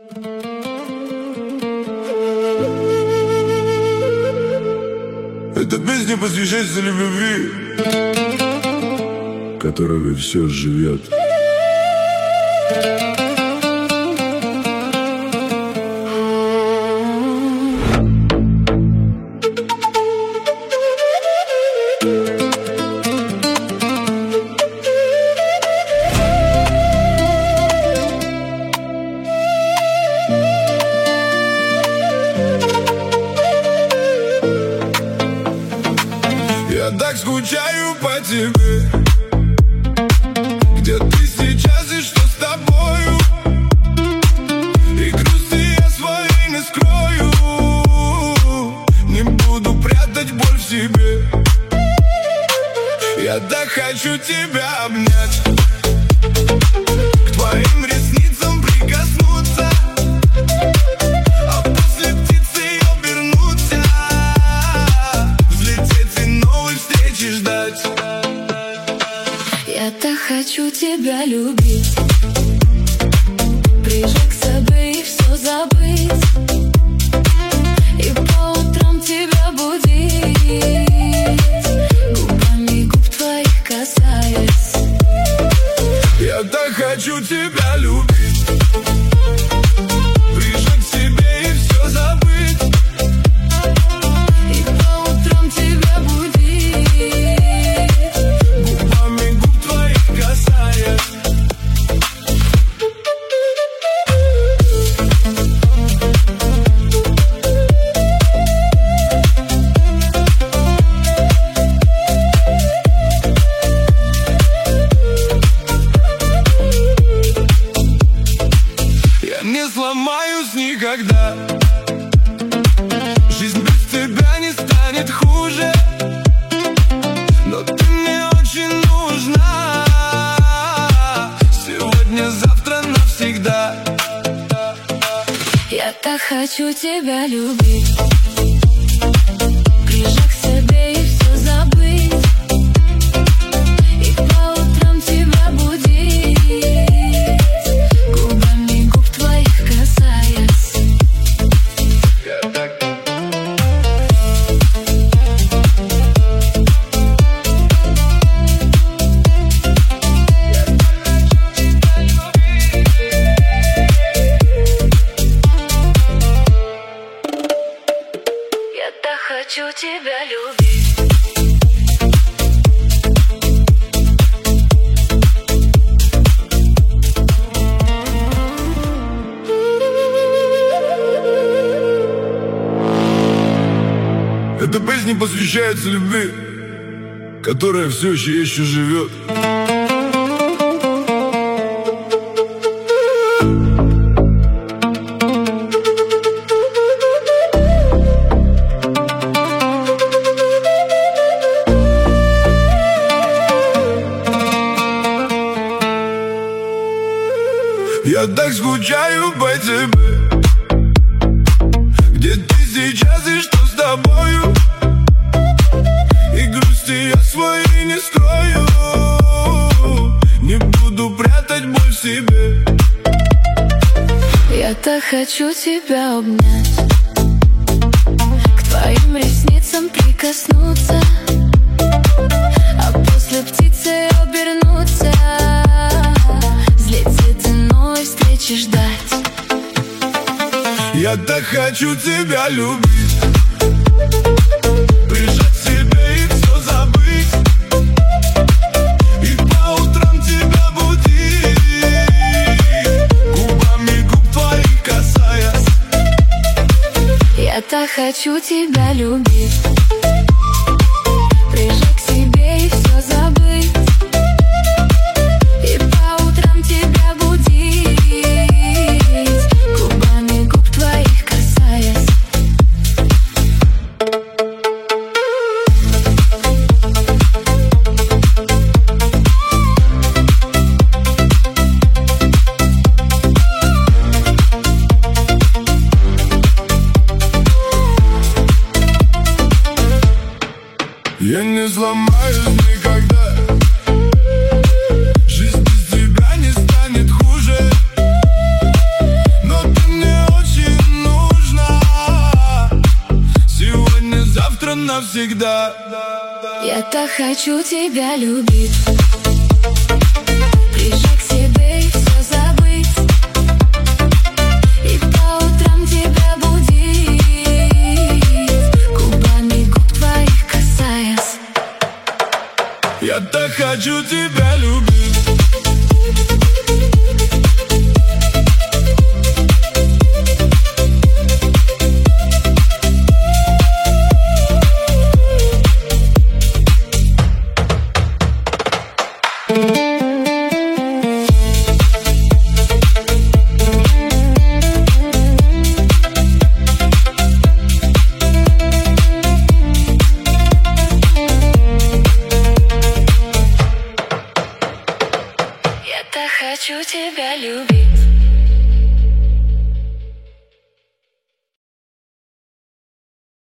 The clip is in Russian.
Эта песня посвящается любви, которая все живет. Я так скучаю по тебе. Где ты сейчас и что с тобою? И грусти я свои не скрою. Не буду прятать боль в себе. Я так хочу тебя обнять, к твоим ресницам прикоснуться, а после птицей обернуться, взлететь и новой встречи ждать. Я так хочу тебя любить, прижать к себе и все забыть, и по утрам тебя будить, губами губ твоих касаясь. Я так хочу тебя любить, прижать к себе и все забыть, и по утрам тебя будить, губами губ твоих касаясь. Я не сломаюсь никогда, жизнь без тебя не станет хуже, но ты мне очень нужна, сегодня, завтра, навсегда. я так хочу тебя любить, прижать к себе и все забыть, и по утрам тебя будить, губами губ твоих касаясь. Я так... Я так хочу тебя любить. Эта песня посвящается любви, которая все еще живет. Я так скучаю по тебе. Где ты сейчас и что с тобою? И грусти я свои не скрою. Не буду прятать боль в себе. Я так хочу тебя обнять, к твоим ресницам прикоснуться, а после птицей обернуться, взлететь и новой встречи ждать. Я так хочу тебя любить, прижать к себе и все забыть, и по утрам тебя будить, губами губ твоих касаясь. Я так хочу тебя любить, прижать к себе и все забыть, и по утрам тебя будить, губами губ твоих касаясь. Я не сломаюсь никогда, жизнь без тебя не станет хуже, но ты мне навсегда. Я так хочу тебя любить, прижать к себе и все забыть, и по утрам тебя будить, губами губ твоих касаясь. Я так хочу тебя